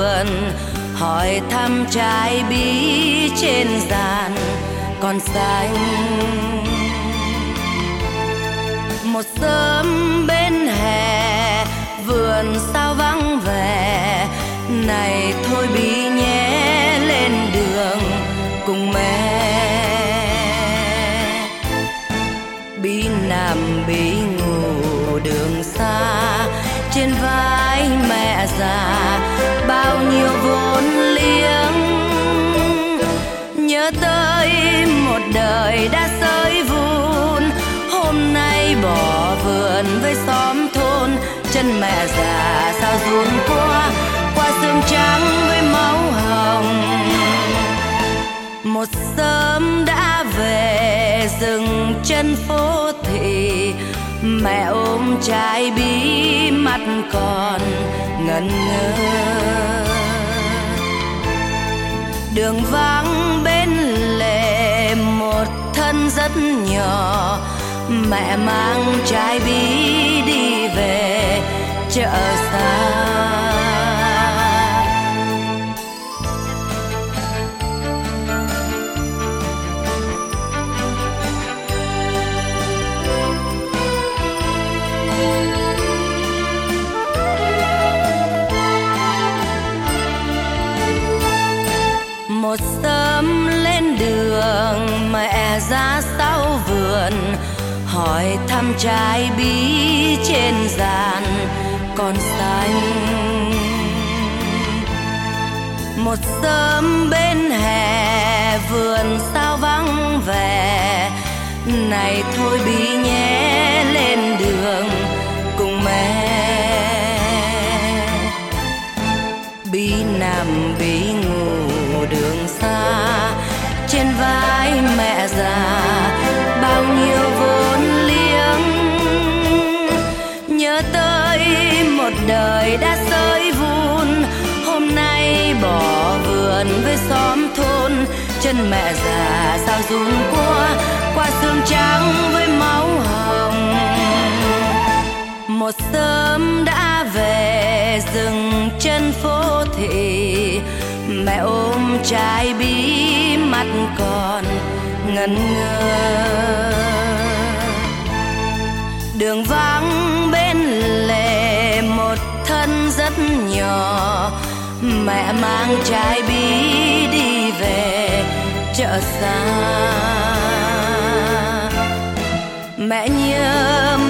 vườn, hỏi thăm trái bí trên giàn còn xanh. Một sớm bên hè vườn sao vắng vẻ, này thôi bí nhé lên đường cùng mẹ. Bí nằm bí ngủ đường xa, trên vai mẹ già bao nhiêu vốn liếng. Nhớ tới một đời đã xới vun, hôm nay bỏ vườn với xóm thôn. Chân mẹ già sao run qua, qua xương trắng với máu hồng. Một sớm đã về dừng chân phố thị, mẹ ôm trái bí mắt còn ngẩn ngơ. Đường vắng bên lề một thân rất nhỏ, mẹ mang trái bí đi về chợ xa. Một sớm lên đường, mẹ ra sau vườn, hỏi thăm trái bí trên giàn còn xanh. Một sớm bên hè vườn sao vắng vẻ, này thôi bí nhé lên đường cùng mẹ. Bí nằm bí ngủ đường xa, trên vai mẹ già bao nhiêu vốn liếng. Nhớ tới một đời đã xới vun, hôm nay bỏ vườn với xóm thôn. Chân mẹ già sao run qua, qua xương trắng với máu hồng. Một sớm đã về dừng chân phố thị, mẹ ôm trái bí mắt còn ngẩn ngơ. Đường vắng bên lề một thân rất nhỏ, mẹ mang trái bí đi về chợ xa. Mẹ nhớ